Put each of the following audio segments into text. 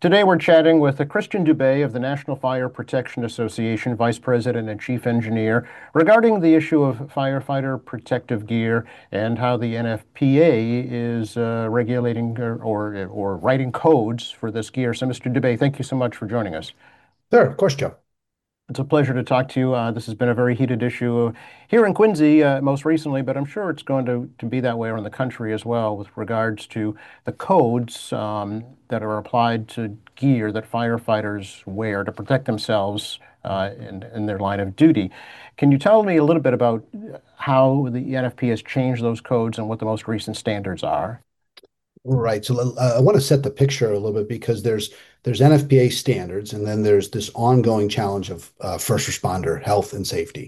Today we're chatting with Christian Dubé of the National Fire Protection Association, Vice President and Chief Engineer, regarding the issue of firefighter protective gear and how the NFPA is regulating or writing codes for this gear. So, Mr. Dubé, thank you so much for joining us. Sure, of course, Joe. It's a pleasure to talk to you. This has been a very heated issue here in Quincy, most recently, but I'm sure it's going to be that way around the country as well with regards to the codes that are applied to gear that firefighters wear to protect themselves in their line of duty. Can you tell me a little bit about how the NFP has changed those codes and what the most recent standards are? Right. So I want to set the picture a little bit because there's NFPA standards, and then there's this ongoing challenge of first responder health and safety.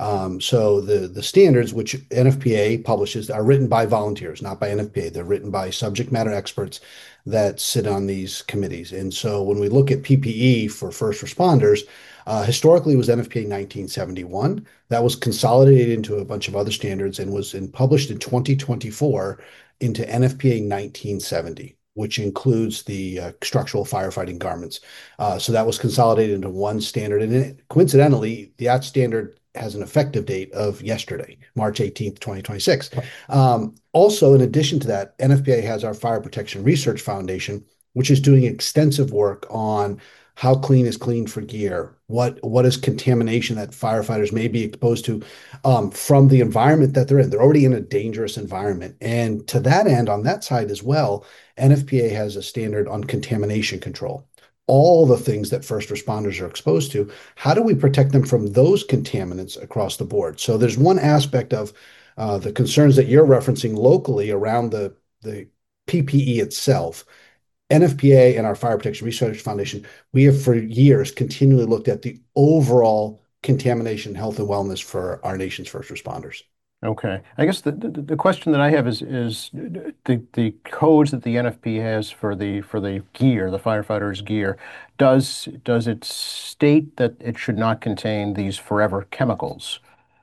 So the standards which NFPA publishes are written by volunteers, not by NFPA. They're written by subject matter experts that sit on these committees. And so when we look at PPE for first responders, historically it was NFPA 1971. That was consolidated into a bunch of other standards and was published in 2024 into NFPA 1970, which includes the structural firefighting garments. So that was consolidated into one standard. And coincidentally, that standard has an effective date of yesterday, March 18th, 2026. Also, in addition to that, NFPA has our Fire Protection Research Foundation, which is doing extensive work on how clean is clean for gear, what is contamination that firefighters may be exposed to from the environment that they're in. They're already in a dangerous environment. And to that end, on that side as well, NFPA has a standard on contamination control. All the things that first responders are exposed to, how do we protect them from those contaminants across the board? So there's one aspect of the concerns that you're referencing locally around the PPE itself. NFPA and our Fire Protection Research Foundation, we have for years continually looked at the overall contamination, health, and wellness for our nation's first responders. Okay. I guess the question that I have is the codes that the NFP has for the gear, the firefighters' gear, does it state that it should not contain these forever chemicals?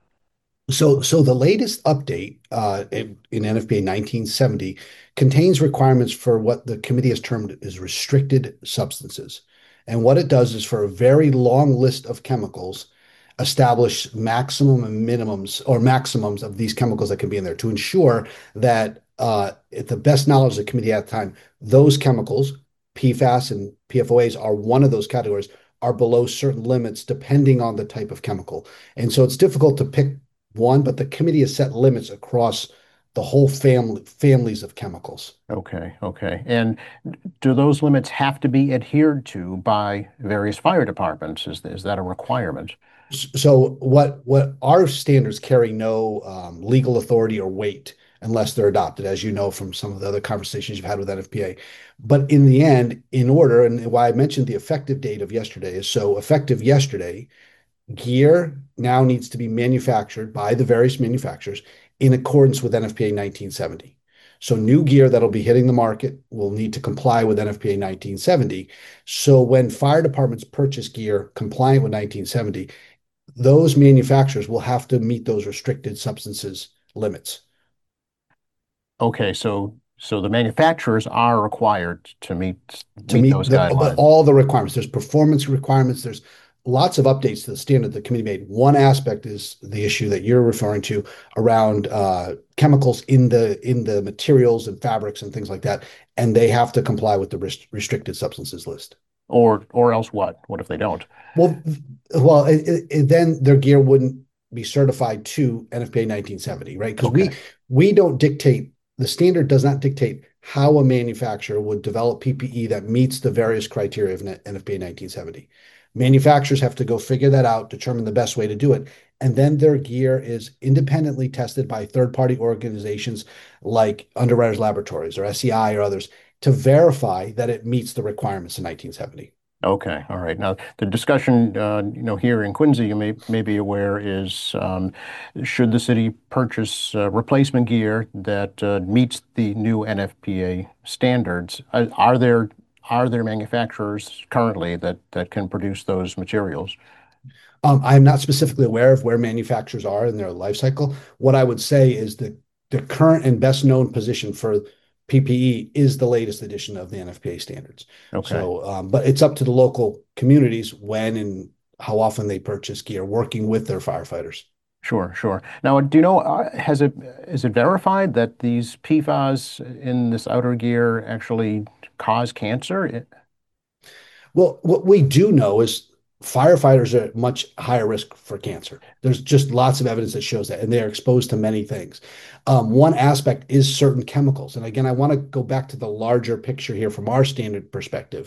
So the latest update in NFPA 1970 contains requirements for what the committee has termed as restricted substances. And what it does is for a very long list of chemicals, establish maximum and minimums or maximums of these chemicals that can be in there to ensure that at the best knowledge of the committee at the time, those chemicals, PFAS and PFOAs are one of those categories, are below certain limits depending on the type of chemical. And so it's difficult to pick one, but the committee has set limits across the whole families of chemicals. Okay, okay. And do those limits have to be adhered to by various fire departments? Is that a requirement? So what our standards carry no legal authority or weight unless they're adopted, as you know from some of the other conversations you've had with NFPA. But in the end, in order, and why I mentioned the effective date of yesterday is so effective yesterday, gear now needs to be manufactured by the various manufacturers in accordance with NFPA 1970. So new gear that'll be hitting the market will need to comply with NFPA 1970. So when fire departments purchase gear compliant with 1970, those manufacturers will have to meet those restricted substances limits. Okay, so the manufacturers are required to To meet meet those guidelines. all the requirements. There's performance requirements. There's lots of updates to the standard the committee made. One aspect is the issue that you're referring to around chemicals in the materials and fabrics and things like that, and they have to comply with the restricted substances list. Or else what? What if they don't? Well, then their gear wouldn't be certified to NFPA 1970, right? Because Okay. we don't dictate, the standard does not dictate how a manufacturer would develop PPE that meets the various criteria of NFPA 1970. Manufacturers have to go figure that out, determine the best way to do it, and then their gear is independently tested by third-party organizations like Underwriters Laboratories or SEI or others to verify that it meets the requirements in 1970. Okay, all right. Now, the discussion, here in Quincy, you may be aware, is should the city purchase replacement gear that meets the new NFPA standards? Are there manufacturers currently that can produce those materials? I'm not specifically aware of where manufacturers are in their life cycle. What I would say is that the current and best known position for PPE is the latest edition of the NFPA standards. Okay. So, but it's up to the local communities when and how often they purchase gear, working with their firefighters. Sure, sure. Now, do you know, is it verified that these PFAS in this outer gear actually cause cancer? Well, what we do know is firefighters are at much higher risk for cancer. There's just lots of evidence that shows that, and they are exposed to many things. One aspect is certain chemicals, and again, I want to go back to the larger picture here from our standard perspective,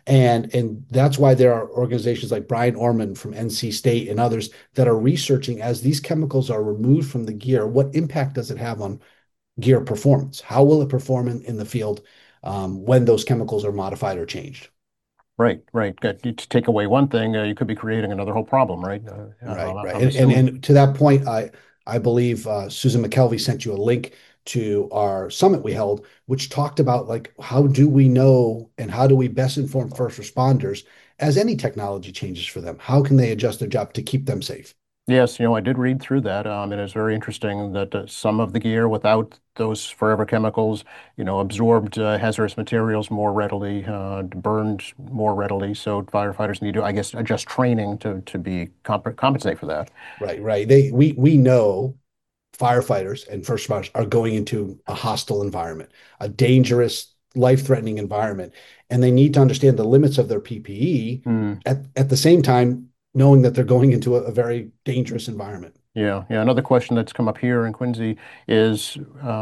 and that's why there are organizations like Brian Orman from NC State and others that are researching as these chemicals are removed from the gear, what impact does it have on gear performance? How will it perform in the field when those chemicals are modified or changed? Right, right. Good. To take away one thing, you could be creating another whole problem, right? Right, right. I'm And assuming. and to that point, I believe Susan McKelvey sent you a link to our summit we held, which talked about like how do we know and how do we best inform first responders as any technology changes for them? How can they adjust their job to keep them safe? Yes, I did read through that. It is very interesting that some of the gear without those forever chemicals, absorbed hazardous materials more readily, burned more readily. So firefighters need to, I guess, adjust training to be compensate for that. Right, right. We know firefighters and first responders are going into a hostile environment, a dangerous, life-threatening environment, and they need to understand the limits of their PPE Hmm. at the same time knowing that they're going into a very dangerous environment. Yeah, yeah. Another question that's come up here in Quincy is,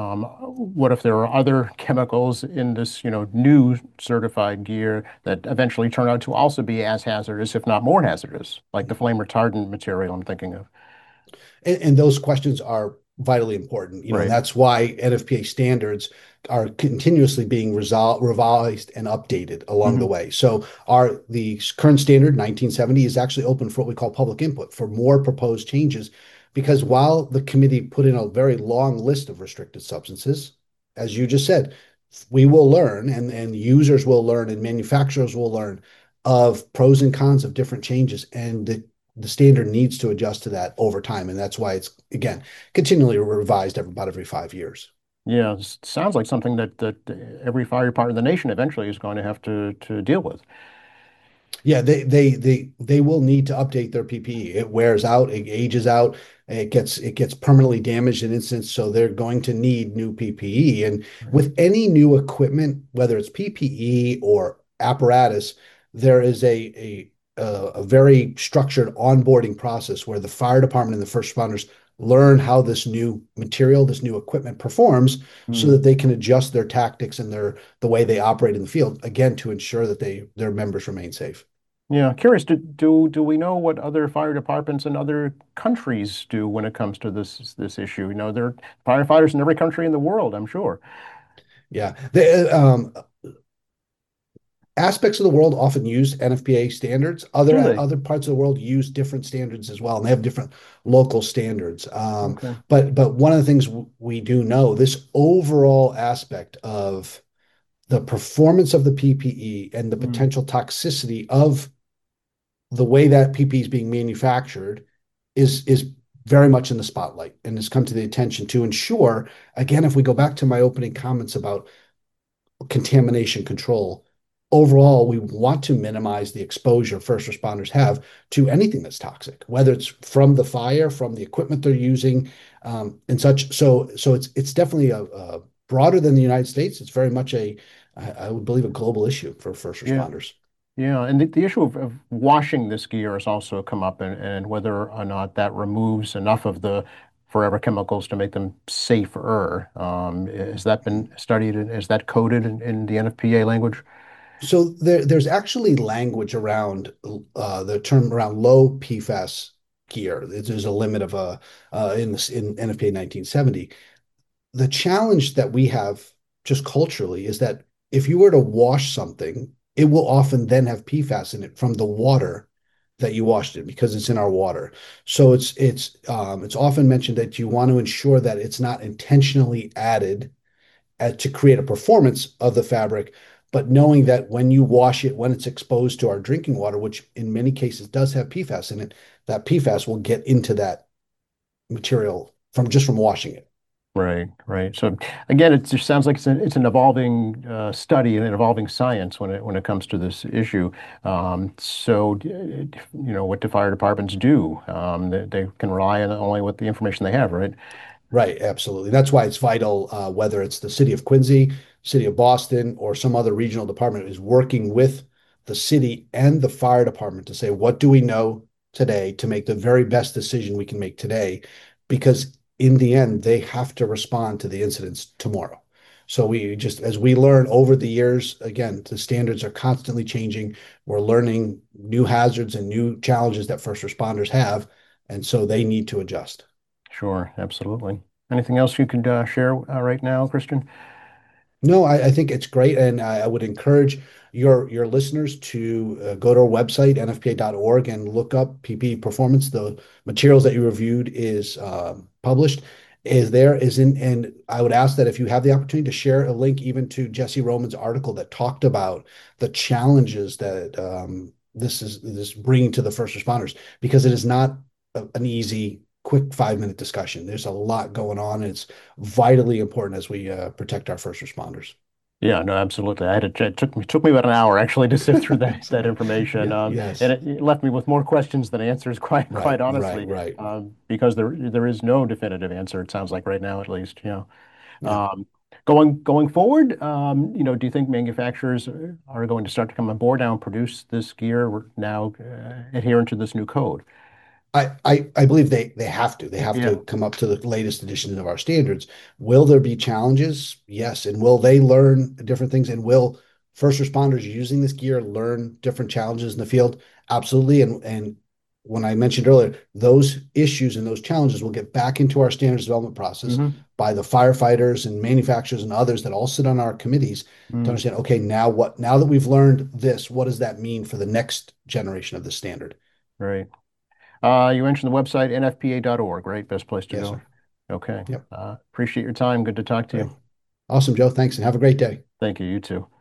what if there are other chemicals in this, new certified gear that eventually turn out to also be as hazardous, if not more hazardous, like the flame retardant material I'm thinking of. And those questions are vitally important, and Right. that's why NFPA standards are continuously being revised and updated along the Hmm. way. So the current standard 1970 is actually open for what we call public input for more proposed changes, because while the committee put in a very long list of restricted substances, as you just said, we will learn and users will learn and manufacturers will learn of pros and cons of different changes, and the standard needs to adjust to that over time. And that's why it's, again, continually revised about every 5 years. Yeah, sounds like something that every fire department in the nation eventually is going to have to deal with. Yeah, they will need to update their PPE. It wears out, it ages out, it gets permanently damaged in incidents, so they're going to need new PPE. And Right. with any new equipment, whether it's PPE or apparatus, there is a very structured onboarding process where the fire department and the first responders learn how this new material, this new equipment performs so Hmm. that they can adjust their tactics and the way they operate in the field, again, to ensure that their members remain safe. Yeah, curious. Do we know what other fire departments in other countries do when it comes to this issue? There are firefighters in every country in the world, I'm sure. Yeah. Aspects of the world often use NFPA standards. Do they? Other parts of the world use different standards as well, and they have different local standards. Okay. But one of the things we do know, this overall aspect of the performance of the PPE and the Hmm. potential toxicity of the way that PPE is being manufactured is very much in the spotlight and has come to the attention to ensure, again, if we go back to my opening comments about contamination control, overall, we want to minimize the exposure first responders have to anything that's toxic, whether it's from the fire, from the equipment they're using, and such. So it's definitely a broader than the United States. It's very much I would believe, a global issue for first Yeah. responders. Yeah. And the issue of washing this gear has also come up, and whether or not that removes enough of the forever chemicals to make them safer. Has that been studied? Is that coded in the NFPA language? So there's actually language around the term around low PFAS gear. There's a limit of in NFPA 1970. The challenge that we have just culturally is that if you were to wash something, it will often then have PFAS in it from the water that you washed it because it's in our water. So it's often mentioned that you want to ensure that it's not intentionally added to create a performance of the fabric, but knowing that when you wash it, when it's exposed to our drinking water, which in many cases does have PFAS in it, that PFAS will get into that material from washing it. Right, right. So again, it just sounds like it's an evolving study and an evolving science when it comes to this issue. What do fire departments do? They can rely on only what the information they have, right? Right, absolutely. That's why it's vital, whether it's the city of Quincy, city of Boston, or some other regional department is working with the city and the fire department to say, what do we know today to make the very best decision we can make today? Because in the end, they have to respond to the incidents tomorrow. So we just, as we learn over the years, again, the standards are constantly changing. We're learning new hazards and new challenges that first responders have, and so they need to adjust. Sure, absolutely. Anything else you could share right now, Christian? No, I think it's great, and I would encourage your listeners to go to our website, nfpa.org, and look up PP performance. The materials that you reviewed is published, and I would ask that if you have the opportunity to share a link even to Jesse Roman's article that talked about the challenges that this bringing to the first responders, because it is not an easy, quick 5 minute discussion. There's a lot going on, and it's vitally important as we protect our first responders. Yeah, no, absolutely. It took me about an hour actually to sift through that information, Yeah, and yes. it left me with more questions than answers. Quite Right, right, honestly, right. because there is no definitive answer. It sounds like right now, at least. Yeah. Um, going forward, do you think manufacturers are going to start to come on board now and produce this gear? We're now adherent to this new code. I believe they have to. They have to Yeah. come up to the latest editions of our standards. Will there be challenges? Yes. And will they learn different things? And will first responders using this gear learn different challenges in the field? Absolutely. And when I mentioned earlier, those issues and those challenges will get back into our standards development process Hmm. by the firefighters and manufacturers and others that all sit on our committees to Mm, understand, okay, now that we've learned this, what does that mean for the next generation of the standard? right. You mentioned the website nfpa.org, right? Best place to Yes, go. sir. Okay. Yep. Appreciate your time. Good to talk to Great. you. Awesome, Joe. Thanks and have a great day. Thank you. You too.